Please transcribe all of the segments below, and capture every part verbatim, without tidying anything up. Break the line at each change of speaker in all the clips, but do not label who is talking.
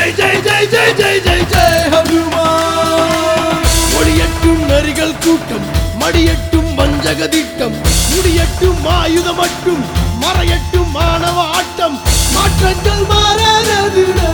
ஜெய் ஜெய் ஜெய் ஜெய் ஜெய் ஜெய் ஜெய் ஹனுமான். ஒளியட்டும் நரிகள் கூட்டம், மடியட்டும் வஞ்சகதிட்டம், முடியட்டும் ஆயுதம் மட்டும், மறையட்டும் மாணவ ஆட்டம், மாற்றங்கள் மாறாததுடா.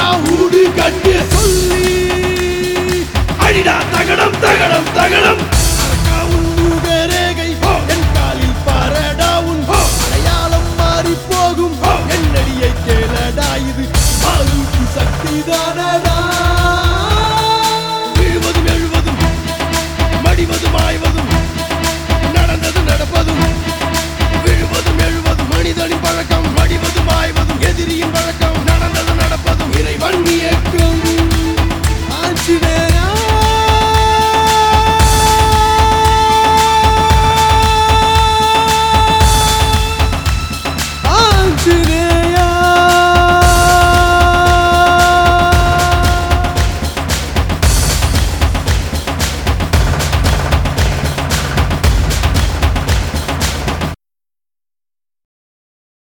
தகடம் தகடம் தகடம்